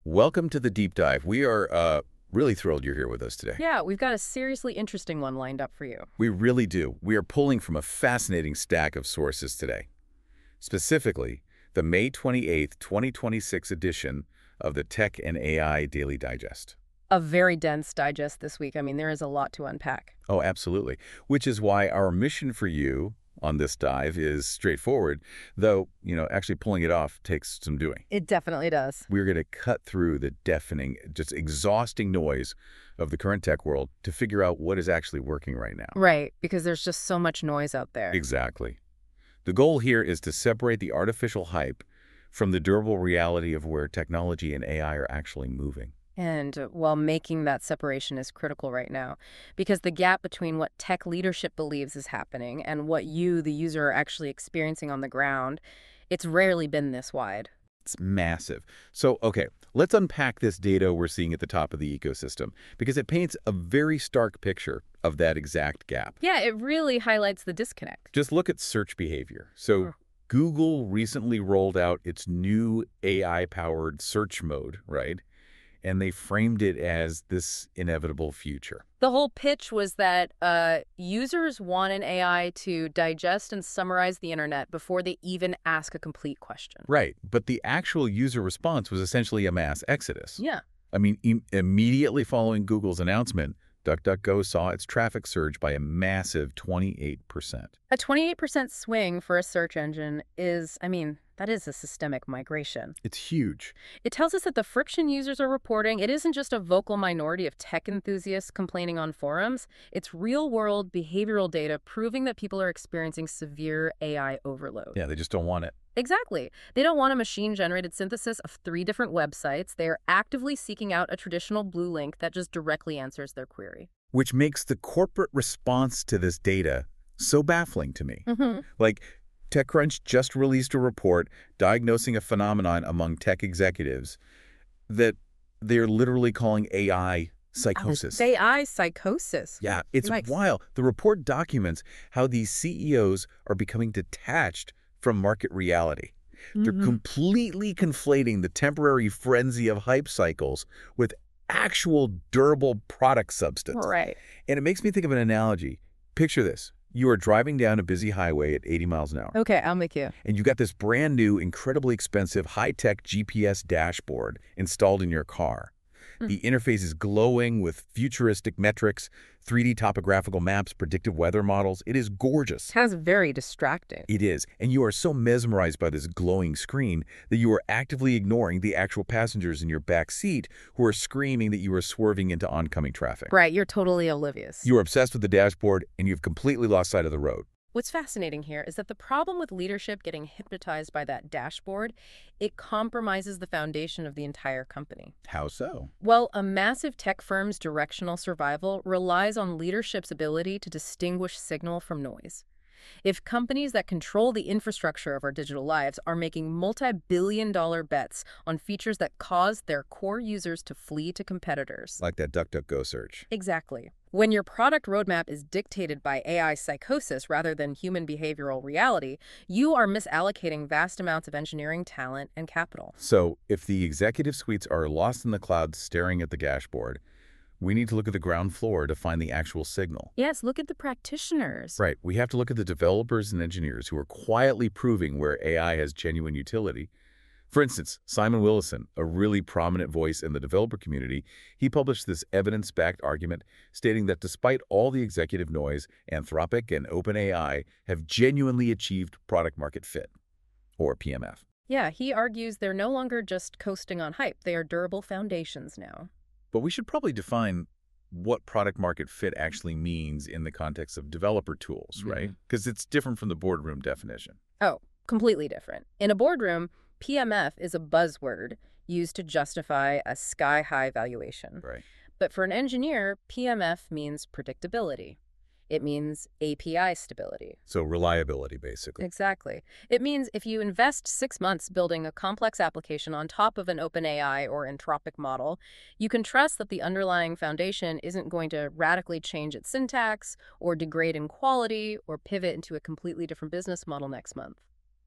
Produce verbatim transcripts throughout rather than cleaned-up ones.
Welcome to the deep dive. We are uh, really thrilled you're here with us today. Yeah, we've got a seriously interesting one lined up for you. We really do. We are pulling from a fascinating stack of sources today. Specifically, the May twenty-eighth, twenty twenty-six edition of the Tech and A I Daily Digest. A very dense digest this week. I mean, there is a lot to unpack. Oh, absolutely. Which is why our mission for you on this dive is straightforward, though, you know, actually pulling it off takes some doing. It definitely does. We're going to cut through the deafening, just exhausting noise of the current tech world to figure out what is actually working right now. Right, because there's just so much noise out there. Exactly. The goal here is to separate the artificial hype from the durable reality of where technology and A I are actually moving. And uh, while making that separation is critical right now, because the gap between what tech leadership believes is happening and what you, the user, are actually experiencing on the ground, it's rarely been this wide. It's massive. So, okay, let's unpack this data we're seeing at the top of the ecosystem, because it paints a very stark picture of that exact gap. Yeah, it really highlights the disconnect. Just look at search behavior. So, Sure. Google recently rolled out its new A I-powered search mode, right? And they framed it as this inevitable future. The whole pitch was that uh, users want an A I to digest and summarize the internet before they even ask a complete question. Right, but the actual user response was essentially a mass exodus. Yeah. I mean, im immediately following Google's announcement, DuckDuckGo saw its traffic surge by a massive twenty-eight percent. A twenty-eight percent swing for a search engine is, I mean, that is a systemic migration. It's huge. It tells us that the friction users are reporting, it isn't just a vocal minority of tech enthusiasts complaining on forums. It's real-world behavioral data proving that people are experiencing severe A I overload. Yeah, they just don't want it. Exactly. They don't want a machine-generated synthesis of three different websites. They are actively seeking out a traditional blue link that just directly answers their query. Which makes the corporate response to this data so baffling to me. Mm-hmm. Like, TechCrunch just released a report diagnosing a phenomenon among tech executives that they're literally calling A I psychosis. A I psychosis. Yeah, it's Yikes. wild. The report documents how these C E Os are becoming detached from market reality. They're Mhm. completely conflating the temporary frenzy of hype cycles with actual durable product substance. Right. And it makes me think of an analogy. Picture this. You are driving down a busy highway at eighty miles an hour. Okay, I'm with you. And you got this brand new, incredibly expensive, high-tech G P S dashboard installed in your car. Mm. The interface is glowing with futuristic metrics, three D topographical maps, predictive weather models. It is gorgeous. Sounds very distracting. It is. And you are so mesmerized by this glowing screen that you are actively ignoring the actual passengers in your back seat who are screaming that you are swerving into oncoming traffic. Right, you're totally oblivious. You are obsessed with the dashboard, and you've completely lost sight of the road. What's fascinating here is that the problem with leadership getting hypnotized by that dashboard, it compromises the foundation of the entire company. How so? Well, a massive tech firm's directional survival relies on leadership's ability to distinguish signal from noise. If companies that control the infrastructure of our digital lives are making multi-billion dollar bets on features that cause their core users to flee to competitors. Like that DuckDuckGo search. Exactly. When your product roadmap is dictated by A I psychosis rather than human behavioral reality, you are misallocating vast amounts of engineering talent and capital. So if the executive suites are lost in the cloud staring at the dashboard, we need to look at the ground floor to find the actual signal. Yes, look at the practitioners. Right. We have to look at the developers and engineers who are quietly proving where A I has genuine utility. For instance, Simon Willison, a really prominent voice in the developer community, he published this evidence-backed argument stating that despite all the executive noise, Anthropic and OpenAI have genuinely achieved product-market fit, or P M F. Yeah, he argues they're no longer just coasting on hype. They are durable foundations now. But we should probably define what product market fit actually means in the context of developer tools, Mm-hmm. right? Because it's different from the boardroom definition. Oh, completely different. In a boardroom, P M F is a buzzword used to justify a sky-high valuation. Right. But for an engineer, P M F means predictability. It means A P I stability. So reliability, basically. Exactly. It means if you invest six months building a complex application on top of an OpenAI or Anthropic model, you can trust that the underlying foundation isn't going to radically change its syntax or degrade in quality or pivot into a completely different business model next month.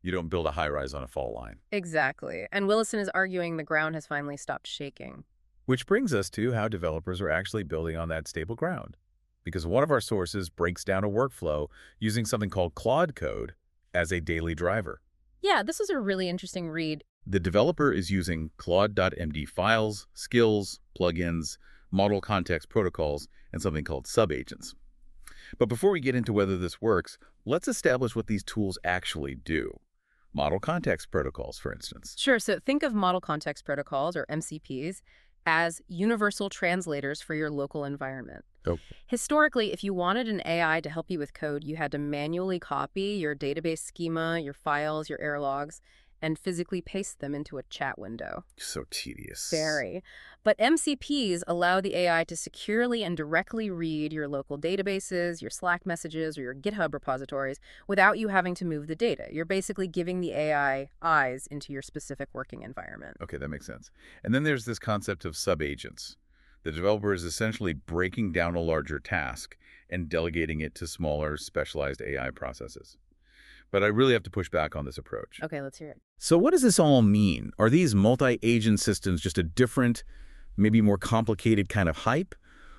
You don't build a high-rise on a fault line. Exactly. And Willison is arguing the ground has finally stopped shaking. Which brings us to how developers are actually building on that stable ground. Because one of our sources breaks down a workflow using something called Claude Code as a daily driver. Yeah, this was a really interesting read. The developer is using Claude.md files, skills, plugins, model context protocols, and something called subagents. But before we get into whether this works, let's establish what these tools actually do. Model context protocols, for instance. Sure, so think of Model Context Protocols, or M C Ps, as universal translators for your local environment. Oh. Historically, if you wanted an A I to help you with code, you had to manually copy your database schema, your files, your error logs, and physically paste them into a chat window. So tedious. Very. But M C Ps allow the A I to securely and directly read your local databases, your Slack messages, or your GitHub repositories without you having to move the data. You're basically giving the A I eyes into your specific working environment. Okay, that makes sense. And then there's this concept of subagents. The developer is essentially breaking down a larger task and delegating it to smaller, specialized A I processes. But I really have to push back on this approach. Okay, let's hear it. So what does this all mean? Are these multi-agent systems just a different, maybe more complicated kind of hype?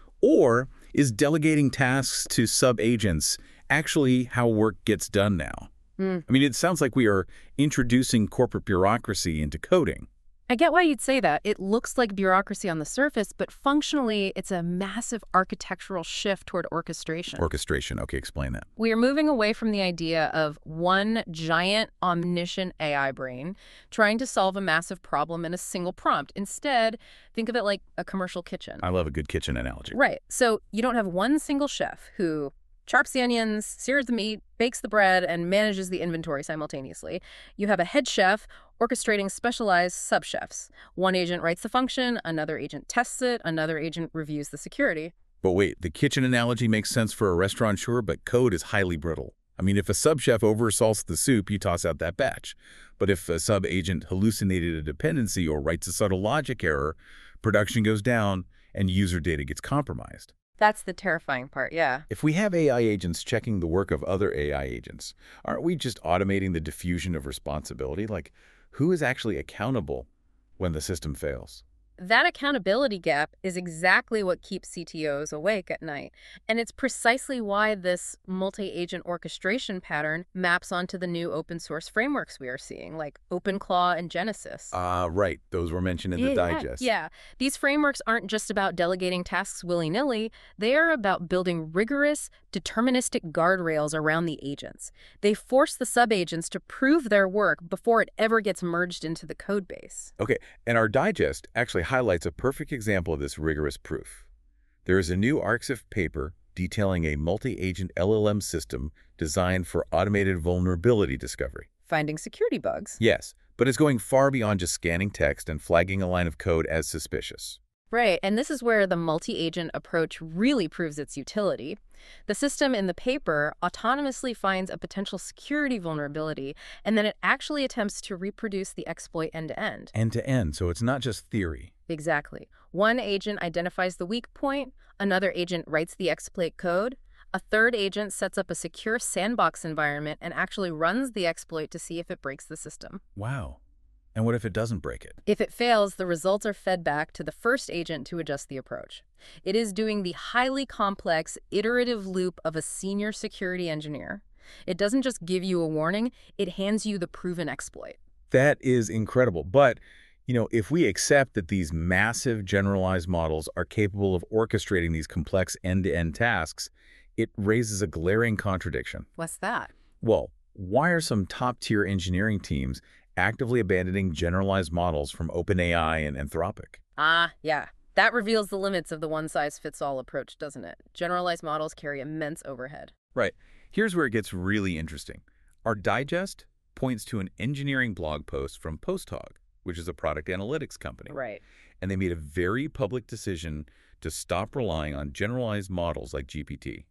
Or is delegating tasks to sub-agents actually how work gets done now? Mm. I mean, it sounds like we are introducing corporate bureaucracy into coding. I get why you'd say that. It looks like bureaucracy on the surface, but functionally, it's a massive architectural shift toward orchestration. Orchestration. Okay, explain that. We are moving away from the idea of one giant, omniscient A I brain trying to solve a massive problem in a single prompt. Instead, think of it like a commercial kitchen. I love a good kitchen analogy. Right. So you don't have one single chef who chops the onions, sears the meat, bakes the bread, and manages the inventory simultaneously. You have a head chef orchestrating specialized sub-chefs. One agent writes the function, another agent tests it, another agent reviews the security. But wait, the kitchen analogy makes sense for a restaurateur, but code is highly brittle. I mean, if a sub-chef oversalts the soup, you toss out that batch. But if a sub-agent hallucinated a dependency or writes a subtle logic error, production goes down and user data gets compromised. That's the terrifying part, yeah. If we have A I agents checking the work of other A I agents, aren't we just automating the diffusion of responsibility? Like, who is actually accountable when the system fails? That accountability gap is exactly what keeps C T Os awake at night. And it's precisely why this multi-agent orchestration pattern maps onto the new open source frameworks we are seeing, like OpenClaw and Genesis. Ah, uh, right. Those were mentioned in the yeah, digest. Yeah. These frameworks aren't just about delegating tasks willy-nilly. They are about building rigorous, deterministic guardrails around the agents. They force the sub-agents to prove their work before it ever gets merged into the code base. Okay, and our digest actually highlights a perfect example of this rigorous proof. There is a new ArcSIF paper detailing a multi-agent L L M system designed for automated vulnerability discovery. Finding security bugs. Yes, but it's going far beyond just scanning text and flagging a line of code as suspicious. Right, and this is where the multi-agent approach really proves its utility. The system in the paper autonomously finds a potential security vulnerability, and then it actually attempts to reproduce the exploit end-to-end. End-to-end, so it's not just theory. Exactly. One agent identifies the weak point, another agent writes the exploit code, a third agent sets up a secure sandbox environment and actually runs the exploit to see if it breaks the system. Wow. And what if it doesn't break it? If it fails, the results are fed back to the first agent to adjust the approach. It is doing the highly complex, iterative loop of a senior security engineer. It doesn't just give you a warning, it hands you the proven exploit. That is incredible. But, you know, if we accept that these massive generalized models are capable of orchestrating these complex end-to-end tasks, it raises a glaring contradiction. What's that? Well, why are some top-tier engineering teams actively abandoning generalized models from OpenAI and Anthropic? Ah, yeah. That reveals the limits of the one-size-fits-all approach, doesn't it? Generalized models carry immense overhead. Right. Here's where it gets really interesting. Our digest points to an engineering blog post from PostHog, which is a product analytics company. Right. And they made a very public decision to stop relying on generalized models like G P T.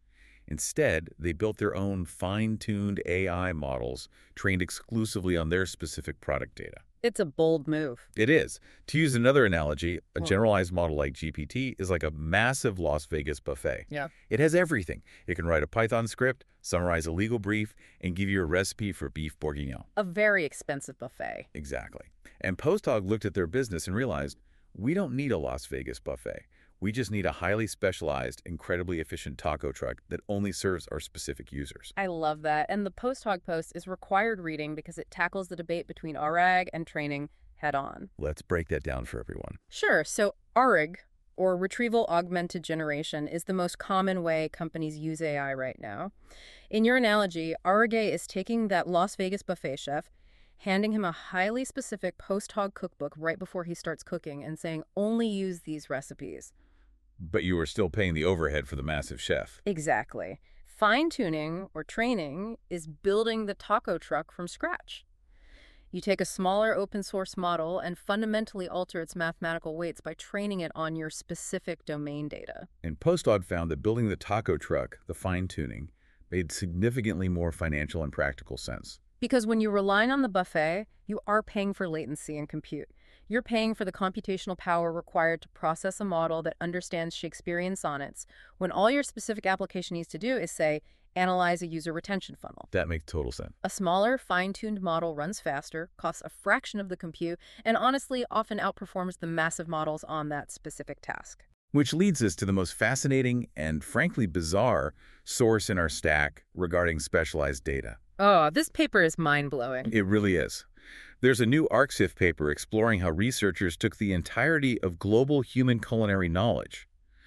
Instead, they built their own fine-tuned A I models trained exclusively on their specific product data. It's a bold move. It is. To use another analogy, a Well, generalized model like G P T is like a massive Las Vegas buffet. yeah. It has everything. It can write a Python script, summarize a legal brief, and give you a recipe for beef bourguignon. A very expensive buffet. Exactly. And Posthog looked at their business and realized, we don't need a Las Vegas buffet. We just need a highly specialized, incredibly efficient taco truck that only serves our specific users. I love that. And the Post-Hog post is required reading because it tackles the debate between R A G and training head on. Let's break that down for everyone. Sure. So R A G, or Retrieval Augmented Generation, is the most common way companies use A I right now. In your analogy, R A G is taking that Las Vegas buffet chef, handing him a highly specific Post-Hog cookbook right before he starts cooking and saying, only use these recipes. But you are still paying the overhead for the massive chef. Exactly. Fine-tuning, or training, is building the taco truck from scratch. You take a smaller open-source model and fundamentally alter its mathematical weights by training it on your specific domain data. And Posthog found that building the taco truck, the fine-tuning, made significantly more financial and practical sense. Because when you rely on the buffet, you are paying for latency and compute. You're paying for the computational power required to process a model that understands Shakespearean sonnets, when all your specific application needs to do is say, analyze a user retention funnel. That makes total sense. A smaller, fine-tuned model runs faster, costs a fraction of the compute, and honestly often outperforms the massive models on that specific task. Which leads us to the most fascinating and frankly bizarre source in our stack regarding specialized data. Oh, this paper is mind-blowing. It really is. There's a new ArcSIF paper exploring how researchers took the entirety of global human culinary knowledge.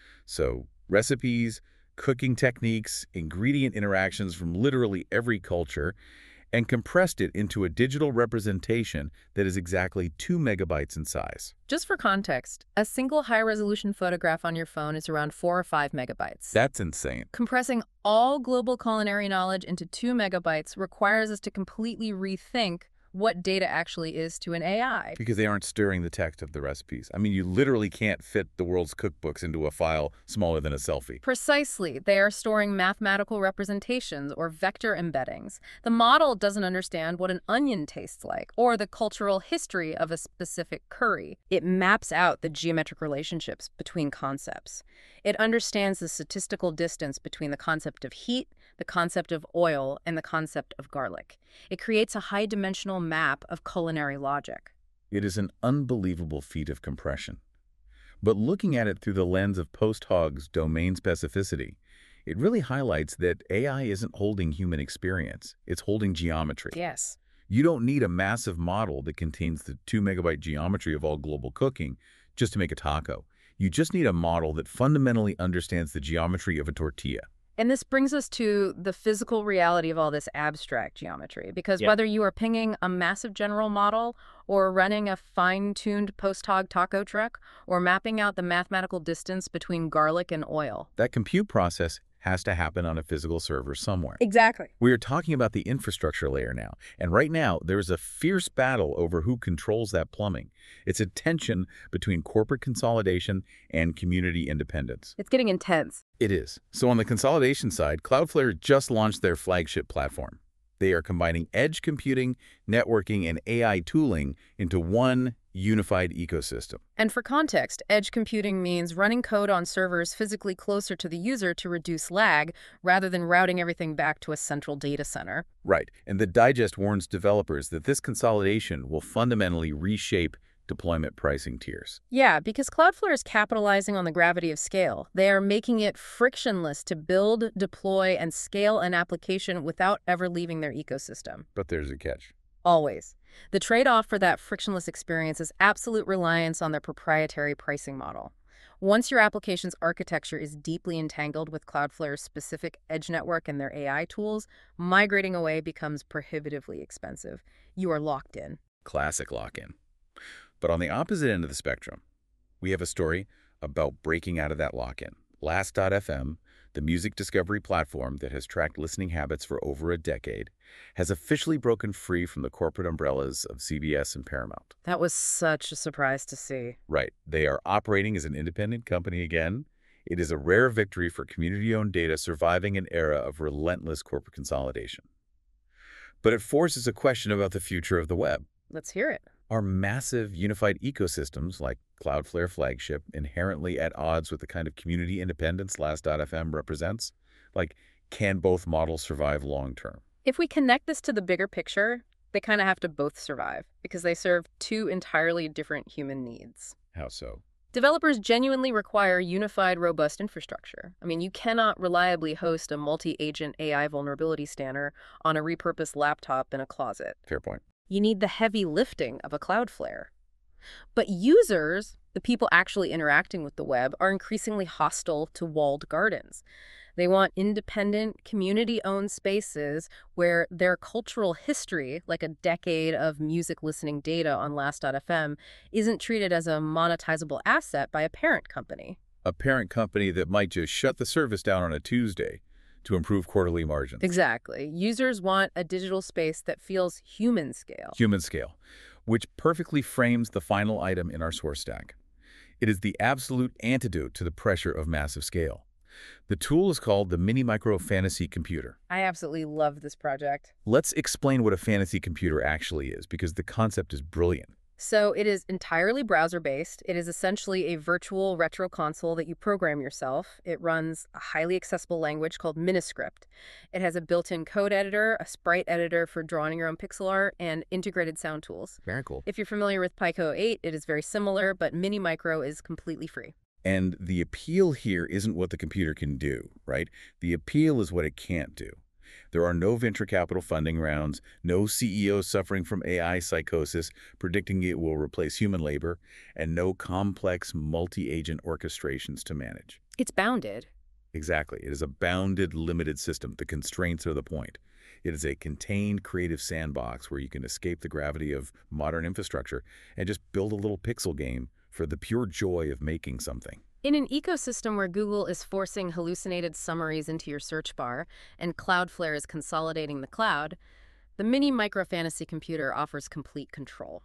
So, recipes, cooking techniques, ingredient interactions from literally every culture, and compressed it into a digital representation that is exactly two megabytes in size. Just for context, a single high-resolution photograph on your phone is around four or five megabytes. That's insane. Compressing all global culinary knowledge into two megabytes requires us to completely rethink what data actually is to an A I. Because they aren't stirring the text of the recipes. I mean, you literally can't fit the world's cookbooks into a file smaller than a selfie. Precisely. They are storing mathematical representations or vector embeddings. The model doesn't understand what an onion tastes like or the cultural history of a specific curry. It maps out the geometric relationships between concepts. It understands the statistical distance between the concept of heat, the concept of oil, and the concept of garlic. It creates a high-dimensional map of culinary logic. It is an unbelievable feat of compression. But looking at it through the lens of Posthog's domain specificity, it really highlights that A I isn't holding human experience. It's holding geometry. Yes. You don't need a massive model that contains the two megabyte geometry of all global cooking just to make a taco. You just need a model that fundamentally understands the geometry of a tortilla. And this brings us to the physical reality of all this abstract geometry, because Yep. whether you are pinging a massive general model or running a fine-tuned post-hog taco truck or mapping out the mathematical distance between garlic and oil. That compute process has to happen on a physical server somewhere. Exactly. We are talking about the infrastructure layer now, and right now there is a fierce battle over who controls that plumbing. It's a tension between corporate consolidation and community independence. It's getting intense. It is. So on the consolidation side, Cloudflare just launched their flagship platform. They are combining edge computing, networking, and A I tooling into one unified ecosystem. And for context, edge computing means running code on servers physically closer to the user to reduce lag, rather than routing everything back to a central data center. Right, and the Digest warns developers that this consolidation will fundamentally reshape deployment pricing tiers. Yeah, because Cloudflare is capitalizing on the gravity of scale. They are making it frictionless to build, deploy, and scale an application without ever leaving their ecosystem. But there's a catch. Always. The trade-off for that frictionless experience is absolute reliance on their proprietary pricing model. Once your application's architecture is deeply entangled with Cloudflare's specific edge network and their A I tools, migrating away becomes prohibitively expensive. You are locked in. Classic lock-in. But on the opposite end of the spectrum, we have a story about breaking out of that lock-in. Last dot F M, the music discovery platform that has tracked listening habits for over a decade, has officially broken free from the corporate umbrellas of C B S and Paramount. That was such a surprise to see. Right. They are operating as an independent company again. It is a rare victory for community-owned data surviving an era of relentless corporate consolidation. But it forces a question about the future of the web. Let's hear it. Are massive unified ecosystems like Cloudflare Flagship inherently at odds with the kind of community independence Last dot f m represents? Like, can both models survive long-term? If we connect this to the bigger picture, they kind of have to both survive because they serve two entirely different human needs. How so? Developers genuinely require unified, robust infrastructure. I mean, you cannot reliably host a multi-agent A I vulnerability scanner on a repurposed laptop in a closet. Fair point. You need the heavy lifting of a Cloudflare. But users, the people actually interacting with the web, are increasingly hostile to walled gardens. They want independent, community-owned spaces where their cultural history, like a decade of music listening data on Last dot f m, isn't treated as a monetizable asset by a parent company. A parent company that might just shut the service down on a Tuesday to improve quarterly margins. Exactly. Users want a digital space that feels human scale. Human scale, which perfectly frames the final item in our source stack. It is the absolute antidote to the pressure of massive scale. The tool is called the Mini Micro Fantasy Computer. I absolutely love this project. Let's explain what a fantasy computer actually is, because the concept is brilliant. So it is entirely browser-based. It is essentially a virtual retro console that you program yourself. It runs a highly accessible language called Miniscript. It has a built-in code editor, a sprite editor for drawing your own pixel art, and integrated sound tools. Very cool. If you're familiar with Pico eight, it is very similar, but Mini Micro is completely free. And the appeal here isn't what the computer can do, right? The appeal is what it can't do. There are no venture capital funding rounds, no C E Os suffering from A I psychosis, predicting it will replace human labor, and no complex multi-agent orchestrations to manage. It's bounded. Exactly. It is a bounded, limited system. The constraints are the point. It is a contained, creative sandbox where you can escape the gravity of modern infrastructure and just build a little pixel game for the pure joy of making something. In an ecosystem where Google is forcing hallucinated summaries into your search bar and Cloudflare is consolidating the cloud, the Mini Micro Fantasy Computer offers complete control.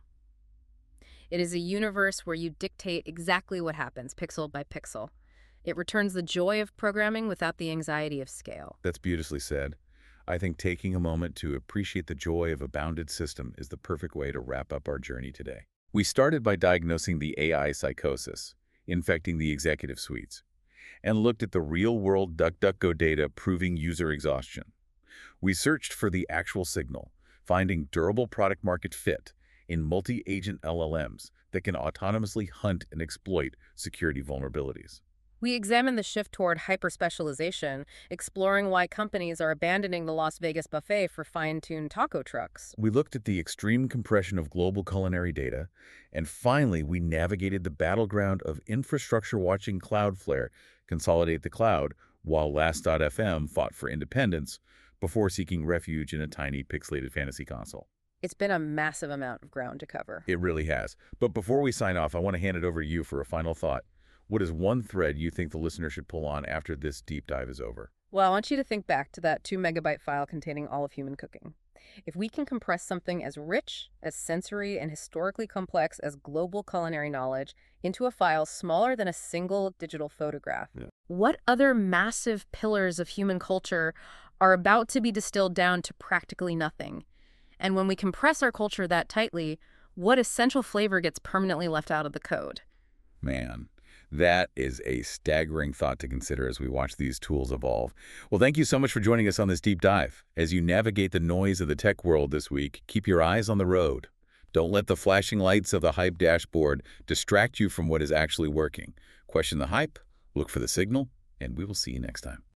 It is a universe where you dictate exactly what happens, pixel by pixel. It returns the joy of programming without the anxiety of scale. That's beautifully said. I think taking a moment to appreciate the joy of a bounded system is the perfect way to wrap up our journey today. We started by diagnosing the A I psychosis, infecting the executive suites, and looked at the real-world DuckDuckGo data proving user exhaustion. We searched for the actual signal, finding durable product-market fit in multi-agent L L Ms that can autonomously hunt and exploit security vulnerabilities. We examined the shift toward hyper-specialization, exploring why companies are abandoning the Las Vegas buffet for fine-tuned taco trucks. We looked at the extreme compression of global culinary data, and finally we navigated the battleground of infrastructure watching Cloudflare consolidate the cloud while Last dot f m fought for independence before seeking refuge in a tiny pixelated fantasy console. It's been a massive amount of ground to cover. It really has. But before we sign off, I want to hand it over to you for a final thought. What is one thread you think the listener should pull on after this deep dive is over? Well, I want you to think back to that two megabyte file containing all of human cooking. If we can compress something as rich, as sensory, and historically complex as global culinary knowledge into a file smaller than a single digital photograph, yeah. What other massive pillars of human culture are about to be distilled down to practically nothing? And when we compress our culture that tightly, what essential flavor gets permanently left out of the code? Man. That is a staggering thought to consider as we watch these tools evolve. Well, thank you so much for joining us on this deep dive. As you navigate the noise of the tech world this week, keep your eyes on the road. Don't let the flashing lights of the hype dashboard distract you from what is actually working. Question the hype, look for the signal, and we will see you next time.